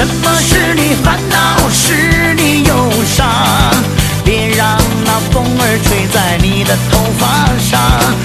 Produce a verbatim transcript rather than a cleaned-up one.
什么是你烦恼，是你忧伤？别让那风儿吹在你的头发上。